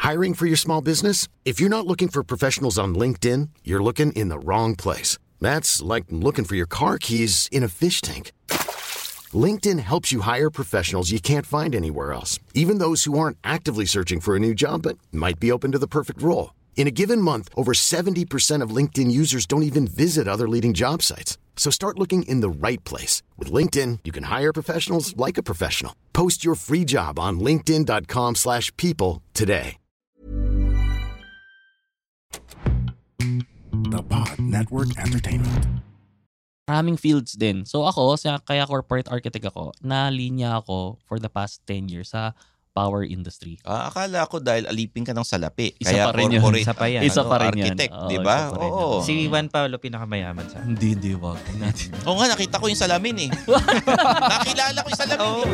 Hiring for your small business? If you're not looking for professionals on LinkedIn, you're looking in the wrong place. That's like looking for your car keys in a fish tank. LinkedIn helps you hire professionals you can't find anywhere else, even those who aren't actively searching for a new job but might be open to the perfect role. In a given month, over 70% of LinkedIn users don't even visit other leading job sites. So start looking in the right place. With LinkedIn, you can hire professionals like a professional. Post your free job on linkedin.com/people today. The Pod Network Entertainment. Maraming fields din. So ako, kaya corporate architect ako, nalinya ako for the past 10 years sa power industry. Akala ko dahil alipin ka ng salapi. Isa kaya pa rin yun. corporate Isa pa yan. Isa pa rin yan. architect, Oo, di ba? isa pa rin yan. Oo. Si Juan Paulo pinakamayaman sa akin. Hindi, wag natin. Oo nga, nakita ko yung salamin eh. Nakilala ko yung salamin eh.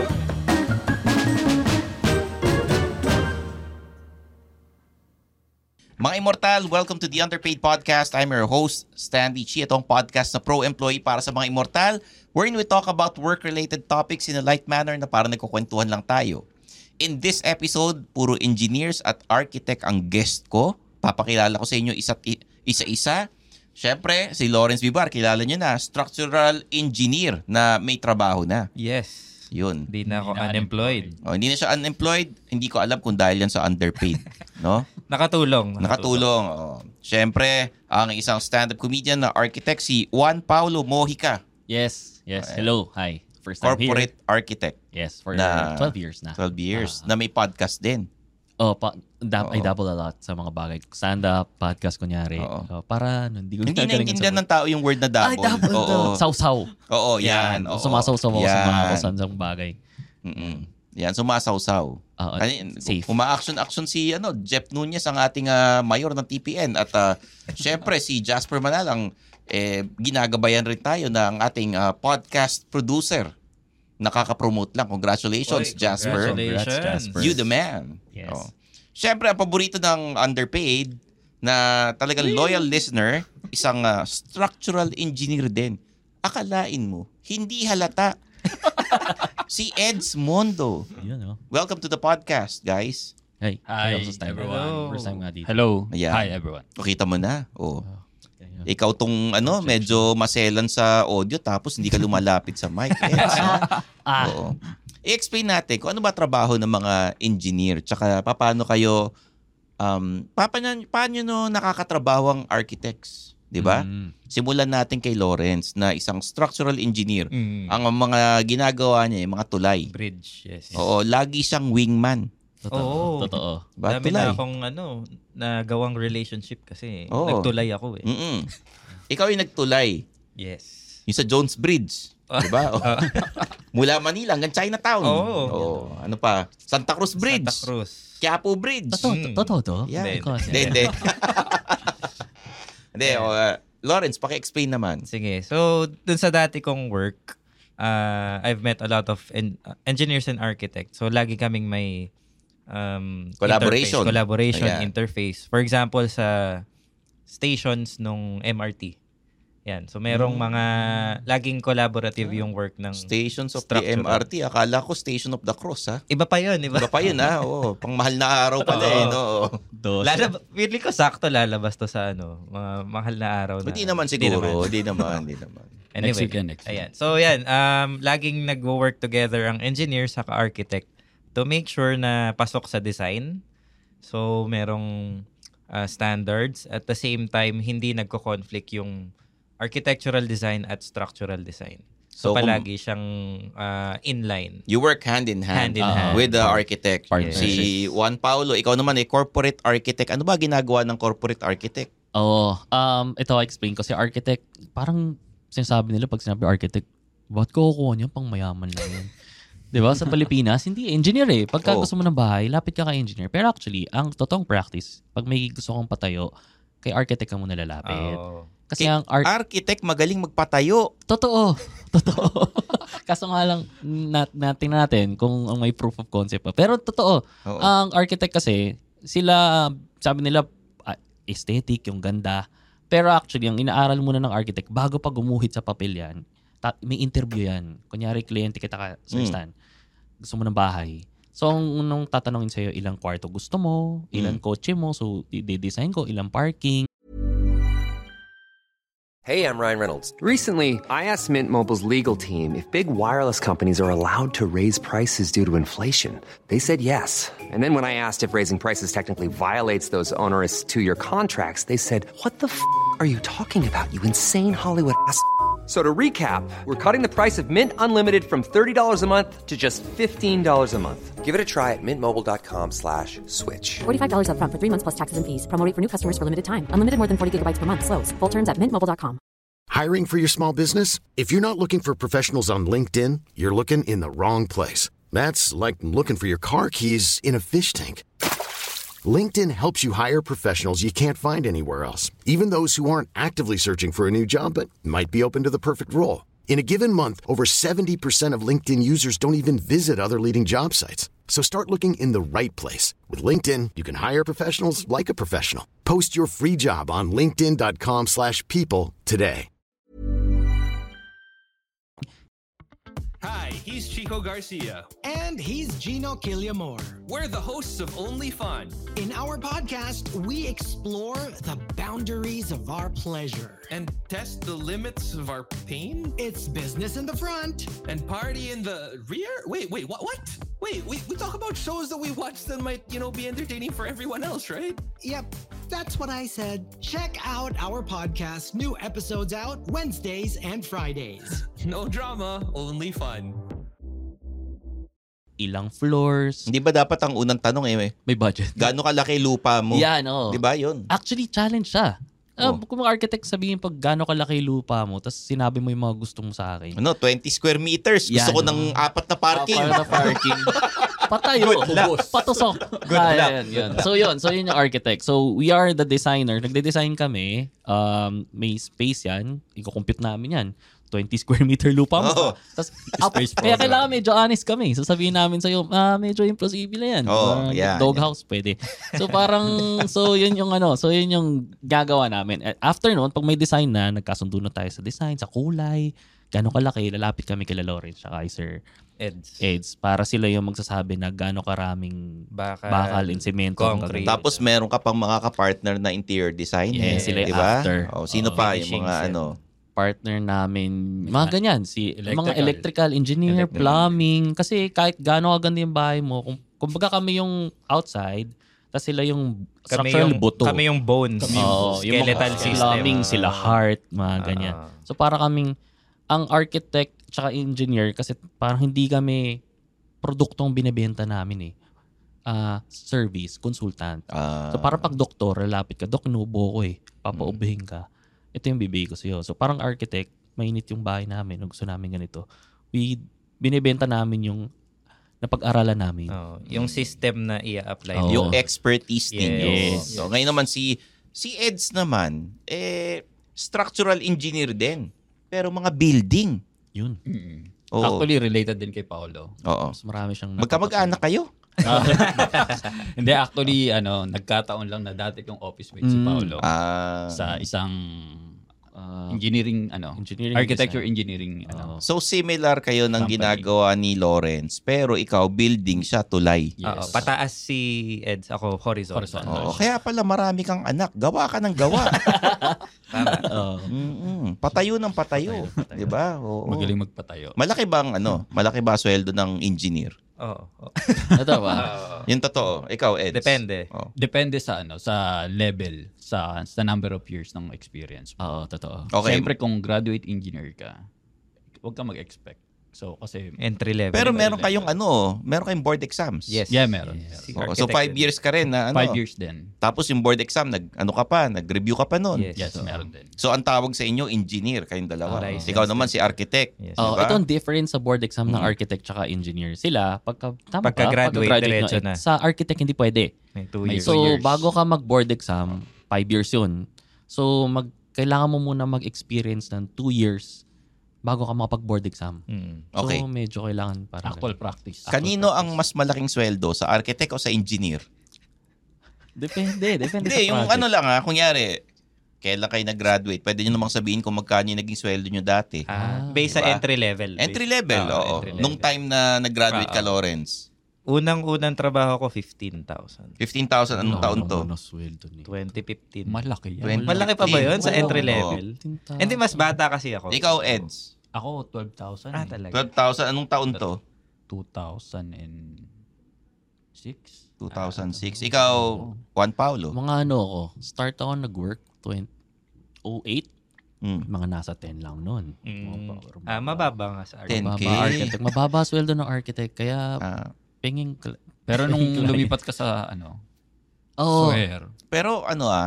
Mga Immortal, welcome to the Underpaid Podcast. I'm your host, Stanley Chi. Itong podcast na pro-employee para sa mga Immortal, wherein we talk about work-related topics in a light manner na parang nagkukwentuhan lang tayo. In this episode, puro engineers at architect ang guest ko. Papakilala ko sa inyo isa-isa. Siyempre, si Lawrence Vivar, kilala nyo na, structural engineer na may trabaho na. Yes. Yun. Hindi na ako unemployed. Hindi na siya unemployed. Hindi ko alam kung dahil yan sa underpaid. No? Nakatulong. Nakatulong. Siyempre, ang isang stand-up comedian na architect, si Juan Paulo Mojica. Yes. Hello. Hi. First time Corporate here. architect. Yes, for na 12 years na. 12 years. Na may podcast din. I dabble a lot sa mga bagay. Stand-up, podcast, kunyari. Para, hindi ko Hindi naiintindihan ng tao yung word na double. Double. Oo. Sausaw. Oo, yan. Sumasaw-saw ako sa mga kusansang bagay. Yan, sumasaw-saw. Safe. Uma-action-action si Jeff Nunez, ang ating mayor ng TPN. At syempre, si Jasper Manalang, ginagabayan rin tayo ng ating podcast producer. Nakaka-promote lang. Congratulations, Jasper. Congratulations. Jasper. You the man. Yes. Siyempre, ang paborito ng underpaid na talagang loyal listener, isang structural engineer din. Akalain mo, hindi halata. Si Eds Mondo. Welcome to the podcast, guys. Hey. Hi, everyone. First time nga dito. Hello. Ayan. Hi, everyone. Kita mo na. Ikaw tong medyo maselan sa audio tapos hindi ka lumalapit sa mic. Eds, Oo. I-explain natin kung ano ba trabaho ng mga engineer tsaka paano kayo paano no nakakatrabaho ang architects, 'di ba? Simulan natin kay Lawrence na isang structural engineer. Ang mga ginagawa niya, mga tulay. Bridge, yes. Oo, lagi siyang wingman. Totoo. Ba, Dami tulay? na akong nagawang relationship kasi nagtulay ako eh. Ikaw yung nagtulay. Yes. Yung sa Jones Bridge. Diba? Mula Manila hanggang Chinatown. Ano pa? Santa Cruz Bridge. Santa Cruz. Quiapo Bridge. Totoo to? Yeah. Hindi. Hindi. Lawrence, paki-explain naman. Sige. So, dun sa dati kong work, I've met a lot of engineers and architects. So, lagi kaming may collaboration. Interface. For example, sa stations nung MRT. Yan. So, merong mga laging collaborative yung work ng Stations of structure. the MRT. Akala ko Station of the Cross, ha? Iba pa yun. Iba pa yun, ha? Oo. Pang mahal na araw pala, no? Feeling ko sakto lalabas to sa mga mahal na araw. Hindi naman siguro. Hindi naman. Anyway, next week. Ayan. So, yan. Laging nag-work together ang engineer sa architect to make sure na pasok sa design. So, merong standards. At the same time, hindi nagko-conflict yung architectural design at structural design. So palagi siyang inline. You work hand in hand with the architect. Yes. Si Juan Paulo, ikaw naman corporate architect. Ano ba ginagawa ng corporate architect? Ito explain ko. Si architect, parang sinasabi nila pag sinabi architect, ba't ko kukuha niya? Pang mayaman lang yan. Diba? Sa Pilipinas, hindi engineer eh. Pagka gusto mo ng bahay, lapit ka kay engineer. Pero actually, ang totoong practice, pag may gusto kong patayo, kay architect ka muna lalapit. Kasi ang architect magaling magpatayo. Totoo. Kaso nga lang, tingnan natin kung ang may proof of concept pa. Pero totoo. Ang architect kasi, sila, sabi nila, aesthetic, yung ganda. Pero actually, ang inaaral muna ng architect, bago pa gumuhit sa papel yan, may interview yan. Kunyari, kliyente kita ka, Sir Stan. Gusto mo ng bahay. So, ang unang tatanungin sa'yo, ilang kwarto gusto mo, ilang kotse mo, so i-design ko, ilang parking. Hey, I'm Ryan Reynolds. Recently, I asked Mint Mobile's legal team if big wireless companies are allowed to raise prices due to inflation. They said yes. And then when I asked if raising prices technically violates those onerous 2-year contracts, they said, "What the are you talking about, you insane Hollywood ass?" So to recap, we're cutting the price of Mint Unlimited from $30 a month to just $15 a month. Give it a try at mintmobile.com/switch. $45 up front for 3 months plus taxes and fees. Promo rate for new customers for limited time. Unlimited more than 40 gigabytes per month. Slows full terms at mintmobile.com. Hiring for your small business? If you're not looking for professionals on LinkedIn, you're looking in the wrong place. That's like looking for your car keys in a fish tank. LinkedIn helps you hire professionals you can't find anywhere else, even those who aren't actively searching for a new job but might be open to the perfect role. In a given month, over 70% of LinkedIn users don't even visit other leading job sites. So start looking in the right place. With LinkedIn, you can hire professionals like a professional. Post your free job on linkedin.com/people today. Hi, he's Chico Garcia. And he's Gino Killiamore. We're the hosts of Only Fun. In our podcast, we explore the boundaries of our pleasure. And test the limits of our pain? It's business in the front. And party in the rear? Wait, what? Wait, we talk about shows that we watch that might, be entertaining for everyone else, right? Yep, that's what I said. Check out our podcast. New episodes out Wednesdays and Fridays. No drama, only fun. Ilang floors. Hindi ba dapat ang unang tanong May budget. gaano kalaki lupa mo? Yan, oo. Di ba yun? Actually, challenge siya. Kung mga architect sabihin pag gaano kalaki lupa mo, tapos sinabi mo yung mga gusto mo sa akin. 20 square meters. Gusto ko ng 4 na parking. 4 na parking. Patayo. Patusok. Good luck. Yun. So yun yung architect. So we are the designer. Nagde-design kami. May space yan. I-compute namin yan. 20 square meter lupa mo. Tapos, kaya kailangan medyo honest kami. So sabihin namin sa'yo, medyo imposible yan. Doghouse, pwede. So yun yung gagawa namin. After nun, pag may design na, nagkasundo na tayo sa design, sa kulay, gano'ng kalaki, lalapit kami kay Lawrence at kay Sir Eds. Para sila yung magsasabi na gano'ng karaming bakal and semento. Concrete. Tapos meron ka pang mga ka-partner na interior design. Yes, sila yung diba? after. Sino pa yung mga partner namin, mga ganyan, mga electrical engineer, plumbing, kasi kahit gaano kaganda yung bahay mo, kumbaga kami yung outside, tapos sila yung structural buto. Kami yung bones, skeletal system. Plumbing, sila heart, mga ganyan. So para kaming, ang architect tsaka engineer, kasi parang hindi kami produktong binibenta namin service, consultant. So para pag doktor, lalapit ka, Dok, inuubo ko papaubihin ka. Ito yung bibigay ko sa'yo. So parang architect, mainit yung bahay namin, gusto namin ganito. Binibenta namin yung napag-aralan namin. Yung system na i-apply. Yung expertise ninyo. Yes. So ngayon naman si Eds naman, structural engineer din. Pero mga building. Yun. Actually, related din kay Paolo. Oo. Mas marami siyang magkamag-anak kayo? Hindi, actually, nagkataon lang na dati kong office mate si Paolo sa isang engineering, architecture design. Engineering. So similar kayo ng ginagawa ni Lawrence, pero ikaw building siya tulay. Yes. Pataas si Eds, ako horizontal. Kaya pala marami kang anak. Gawa ka ng gawa. Tama. Patayo ng patayo. Diba? Magaling magpatayo. Malaki ba sweldo ng engineer? Ito ba? Yung totoo. Ikaw, Eds. Depende. Depende sa sa level, sa number of years ng experience. Oo, totoo. Okay. Siyempre kung graduate engineer ka, huwag ka mag-expect. So kasi entry level. Pero meron kayong board exams. Yes. Yeah, meron. Yes. So 5 years ka rin na 5 years din. Tapos yung board exam, nag-review ka pa nun. Yes. Meron din. So ang tawag sa inyo, engineer, kayong dalawa. License. Ikaw naman si architect. Yes. Diba? Ito ang difference sa board exam ng architect tsaka engineer. Sila, pagka-graduate, diretso na. Sa architect hindi pwede. May 2 years. So, bago ka mag-board exam, 5 years yun. So, kailangan mo muna mag-experience ng 2 years bago ka makapag-board exam. Okay. So, medyo kailangan para Actual practice. Kanino ang mas malaking sweldo? Sa architect o sa engineer? Depende Hindi, sa yung project. kunyari, kailan kayo nag-graduate, pwede nyo namang sabihin kung magkano yung naging sweldo nyo dati. Based sa Diba? entry level. Entry level, oo. entry level. Nung time na nag-graduate ka, Lawrence. Unang trabaho ko, 15,000. 15,000, anong taon to? 2015. Malaki yan. Malaki pa ba yun sa entry level? Hindi, mas bata kasi ako. Ikaw, Eds? Ako, 12,000. Talaga. 12,000, anong taon to? 2006. 2006. Ikaw, Juan Paulo? Mga ako, start ako nag-work 2008. Mga nasa 10 lang nun. Mababa nga sa architect. Mababa sweldo ng architect. Kaya, pinging... Pero nung lumipat ka sa software. Pero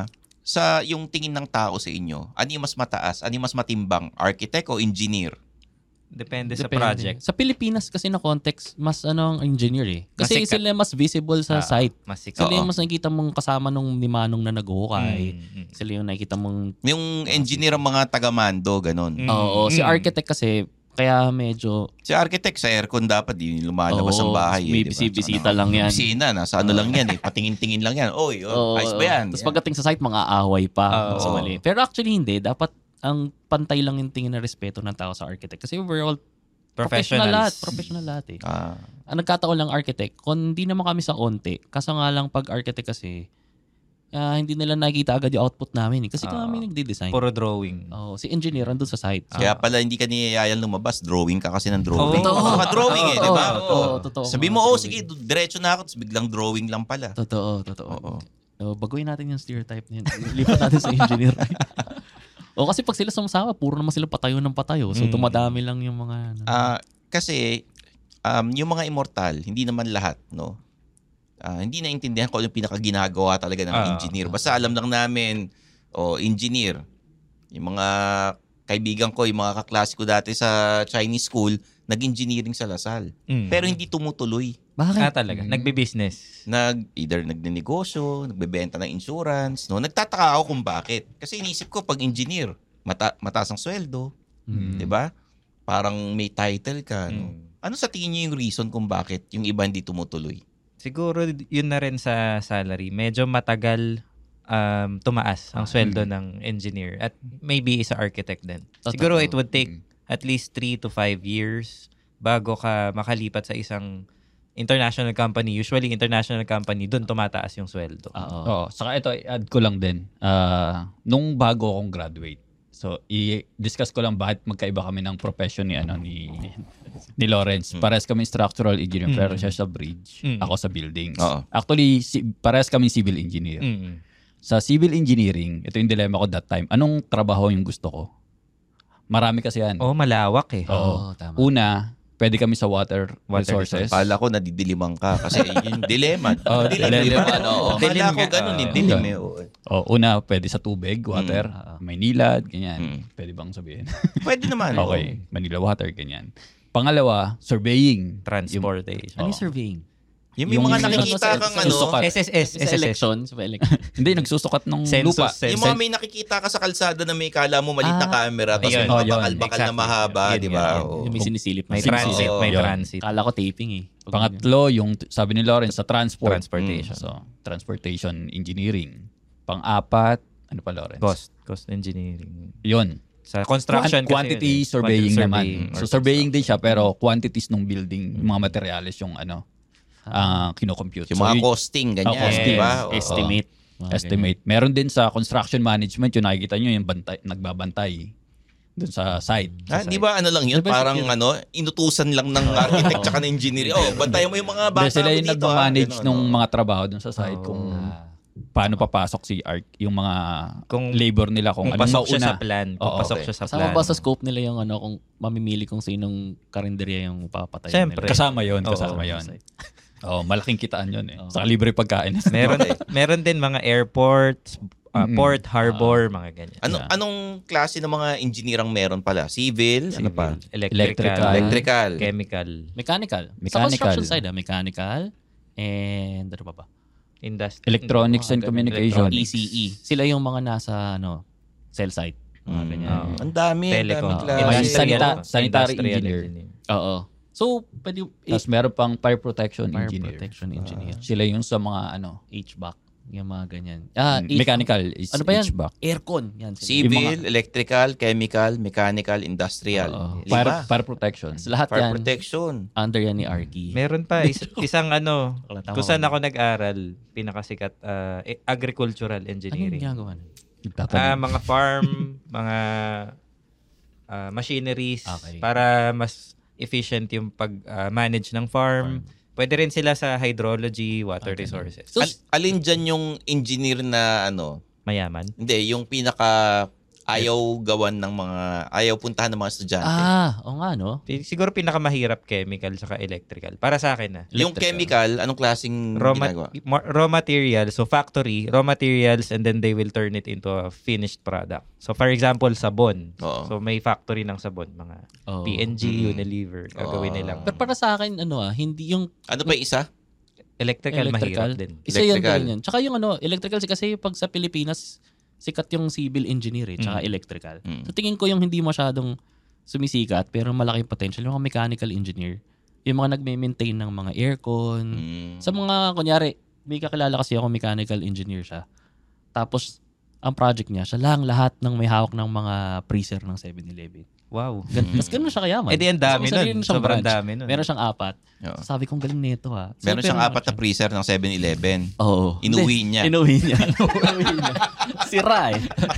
sa yung tingin ng tao sa inyo, ano yung mas mataas? Ano yung mas matimbang? Architect o engineer? Depende sa project. Sa Pilipinas kasi na context, mas ang engineer eh. Kasi sila mas visible sa site. Sila yung mas nakikita mong kasama nung ni Manong na nag-hukay. Sila yung nakikita mong... Yung engineer ang mga taga-mando, ganun. Oo. Si architect kasi, kaya medyo... Si architect sa aircon dapat yung lumalabas ang bahay. May bisita lang yan. Bisita, nasa lang yan eh. Patingin-tingin lang yan. Oy, ayos ba yan? Tapos pagdating sa site, mga aaway pa. Mali. Pero actually hindi. Dapat ang pantay lang yung tingin na respeto ng tao sa architect. Kasi we're all professional lahat eh. Ang nagkataon lang architect, kung hindi naman kami sa konti, kaso nga lang pag architect kasi, hindi nila nakikita agad yung output namin. Kasi kami nagde-design. Puro drawing. Si engineer andun sa site. Kaya pala hindi ka niyayayal lumabas. Drawing ka kasi ng drawing. Drawing eh, di ba? Totoo. Sabi mo, sige, diretso na ako. Tapos biglang drawing lang pala. Totoo. Baguhin natin yung stereotype niyan. Lipat natin sa engineer. Kasi pag sila sumasama, puro naman sila patayo ng patayo. So dumadami lang yung mga... Kasi yung mga immortal, hindi naman lahat, no? Hindi naintindihan ko yung pinakaginagawa talaga ng engineer. Basta alam lang namin, engineer. Yung mga kaibigan ko, yung mga kaklase ko dati sa Chinese school, nag-engineering sa Lasal. Pero hindi tumutuloy. Bakit? Talaga? Nagbe-business? Either nagnenegosyo, nagbebenta ng insurance. No? Nagtataka ako kung bakit. Kasi inisip ko, pag engineer, mataas ang sweldo. Di ba? Parang may title ka. No? Ano sa tingin niyo yung reason kung bakit yung iba hindi tumutuloy? Siguro yun na rin sa salary. Medyo matagal tumaas ang sweldo ng engineer. At maybe sa architect din. Siguro it would take at least 3 to 5 years bago ka makalipat sa isang international company. Usually, international company, doon tumataas yung sweldo. Saka ito, i-add ko lang din. Nung bago akong graduate, so i-discuss ko lang bakit magkaiba kami ng profession ni Lawrence. Parehas kami structural engineer, pero siya sa bridge. Ako sa buildings. Actually, parehas kami civil engineer. Sa civil engineering, ito yung dilemma ko that time. Anong trabaho yung gusto ko? Marami kasi yan. Malawak eh. Tama. Una, pwede kami sa water resources. Akala ko nadidiliman ka kasi yung dilemma. Dilemma. Akala ko ganun yung dilim eh. Una, pwede sa tubig, water, Maynila, ganyan. Pwede bang sabihin? Pwede naman. Okay, Manila water, ganyan. Pangalawa, surveying. Transportation. Ano yung surveying? Yung mga nakikita kang SSS. Election. Hindi, nagsusukat ng lupa. Yung mga may nakikita ka sa kalsada na may kala mo maliit na camera tapos may mga bakal-bakal na mahaba, di ba? Yung may sinisilip. May transit. Kala ko taping eh. Pangatlo, yung sabi ni Lawrence, sa transportation. So, transportation engineering. Pang-apat, ano pa Lawrence? Cost engineering. Yun. Sa construction quantity surveying naman. So, surveying din siya pero quantities ng building, yung mga materials yung kino-compute. Yung mga costing, ganyan. Costing, diba? Estimate. Meron din sa construction management, yung nakikita nyo, yung nagbabantay dun sa site. Di ba ano lang yun? Parang inutusan lang ng architect tsaka ng engineer. Bantayan mo yung mga bata sila mo yung dito. nag-manage ng mga trabaho dun sa site kung paano papasok yung mga labor nila kung anong pasok siya mauna. sa plan. Kung pasok siya sa plan. Sama ba sa scope nila yung kung mamimili kung sinong karinderya yung papatay Siyempre. nila? Kasama yun. Malaking kitaan yun eh. Saka libre pagkain. Meron din mga airports, port, harbor, mga ganyan. Anong klase ng mga engineer ang meron pala? Civil? Ano pa? Electrical. Chemical. Mechanical. Sa construction side, mechanical. And ano pa ba? Electronics and communication. ECE. Sila yung mga nasa cell site. Mga ganyan. Ang dami. Telecom. Sanitary engineer. Oo. So, pwede... Tapos meron pang fire protection Fire engineer. protection engineer. Sila yung sa mga HVAC. Yung mga ganyan. Mechanical is ano ba yan? HVAC. Aircon. Yan. Civil, electrical, chemical, mechanical, industrial. Fire protection. So, lahat Fire yan. protection. Under yan ni Arky. Meron pa isang kung saan ako nag-aral, pinakasikat agricultural engineering. Anong ginagawa? Mga farm, mga machineries para mas efficient yung pag-manage ng farm. Pwede rin sila sa hydrology, water resources. So, alin dyan yung engineer na mayaman? Hindi, yung pinaka ayaw puntahan ng mga estudyante. Oo nga, no? Siguro pinakamahirap chemical saka electrical. Para sa akin, Yung chemical, anong klaseng ginagawa? Raw materials, so factory, raw materials, and then they will turn it into a finished product. So for example, sabon. So may factory ng sabon, mga P&G, Unilever, gagawin nilang. Pero para sa akin, hindi yung... Ano pa isa? Electrical. Mahirap din. Isa yan din yan. Tsaka yung electrical, kasi pag sa Pilipinas, sikat yung civil engineer tsaka electrical. So tingin ko yung hindi masyadong sumisikat pero malaki yung potential yung mga mechanical engineer. Yung mga nagme-maintain ng mga aircon. Sa mga, kunyari, may kakilala kasi ako mechanical engineer siya. Tapos, ang project niya, siya lang lahat ng may hawak ng mga freezer ng 7-Eleven. Wow. Mas ganun siya kayaman. Di ang dami nun. Sobrang dami nun. Meron siyang 4. So, sabi kong galing nito So, meron siyang 4 na freezer ng 7-Eleven. Oo. Inuwi niya. Sira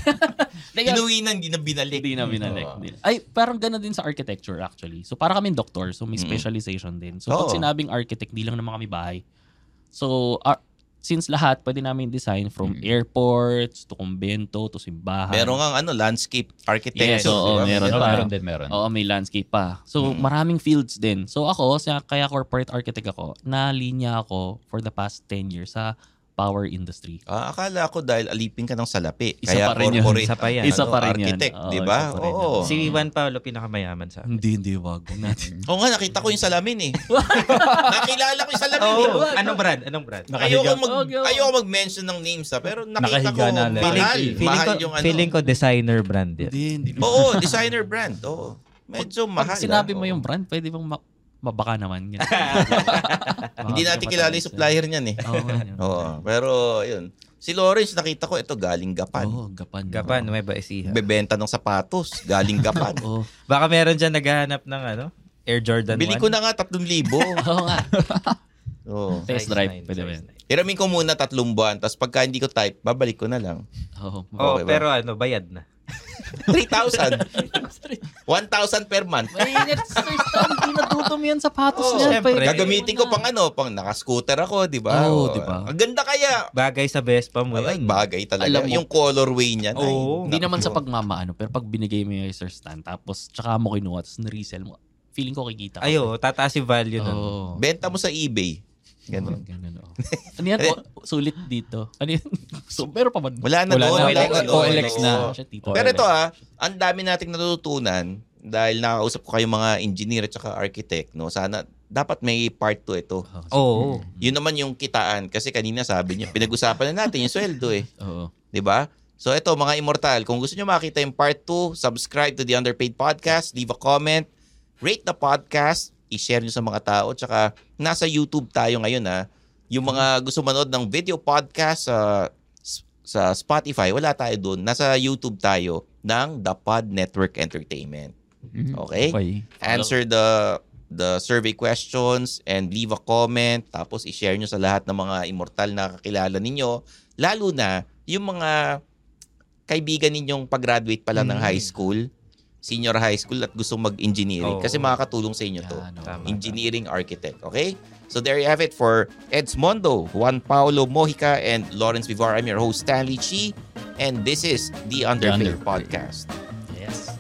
Inuwi na, hindi na binalik. Ay, parang ganun din sa architecture actually. So, para kaming doktor. So, may specialization din. So, pag sinabing architect, di lang naman kami bahay. So, since lahat, pwede namin design from airports to kumbento to simbahan. Meron nga landscape architect. Yes, meron pa. Meron. Oo, may landscape pa. So, maraming fields din. So, ako, kaya corporate architect ako, na-linya ako for the past 10 years sa power industry. Akala ko dahil alipin ka ng salapi. Isa kaya pa rin corporate Isa pa yan. Isa pa rin architect, yan. di ba? Oo. Si Juan Paulo pinakamayaman sa akin. Hindi, wag natin. Oo nga, nakita ko yung salamin Nakilala ko yung salamin Anong brand? Ayoko mag-mention ng names pero nakita ko mahal yung Feeling ko designer brand yan. Hindi. Oo, designer brand. Oo. Medyo mahal. Pag sinabi mo yung brand, pwede bang mabaka naman. Hindi natin kilala yung supplier niyan Oo, pero yun. Si Lawrence, nakita ko, ito galing Gapan. Gapan, Nueva Ecija. Bebenta ng sapatos, galing Gapan. Baka meron dyan naghahanap ng Air Jordan 1. Bili ko na nga 3,000. Oo nga. Test Nice, drive. nice, Pwede ba nice, yan? nice. Hiramin ko muna 3 buwan, tapos pagka hindi ko type, babalik ko na lang. Okay ba? Pero bayad na. 3,000. 1,000 per month. Mainit, Sir Stan. Hindi natutom yan sapatos niya. Siyempre. Gagamitin ko pang naka-scooter ako, di ba? Oo, di ba? Ang ganda kaya. Bagay sa Vespa mo Ay, yun. bagay talaga. Alam mo, yung colorway niya. Oo. Hindi naman sa pagmamaano, pero pag binigay mo yung Sir Stan, tapos tsaka mo kinuha, tapos na-resell mo, feeling ko kikita ka. Ayo, tataas yung value nun. Benta mo sa eBay. Ganun. Ano yan? Sulit dito. Ano yan? So, pero pa ba? Wala na doon. OLX na. Pero ito ang dami nating natututunan dahil nakausap ko kayong mga engineer at saka architect. No? Sana, dapat may part 2 ito. Oo. Yun naman yung kitaan. Kasi kanina sabi niyo, pinag-usapan na natin yung sweldo Oo. Diba? So ito, mga immortal, kung gusto nyo makita yung part 2, subscribe to The Underpaid Podcast, leave a comment, rate the podcast, i-share nyo sa mga tao. Tsaka nasa YouTube tayo ngayon Yung mga gusto manood ng video podcast sa Spotify, wala tayo doon. Nasa YouTube tayo ng The Pod Network Entertainment. Okay? Answer the survey questions and leave a comment. Tapos i-share nyo sa lahat ng mga immortal na kakilala ninyo. Lalo na yung mga kaibigan ninyong pag-graduate pa lang ng high school, senior high school at gusto mag-engineering. Kasi makakatulong sa inyo to. Engineering architect. Okay? So there you have it for Eds Mondo, Juan Paulo Mojica, and Lawrence Vivar. I'm your host, Stanley Chi. And this is The Underpaid Podcast. Yes.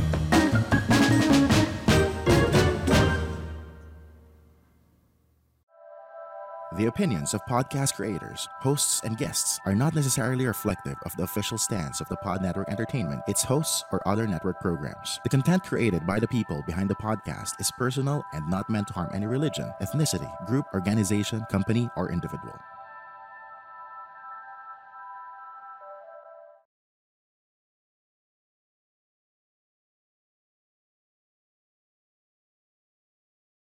The opinions of podcast creators, hosts, and guests are not necessarily reflective of the official stance of the Pod Network Entertainment, its hosts, or other network programs. The content created by the people behind the podcast is personal and not meant to harm any religion, ethnicity, group, organization, company, or individual.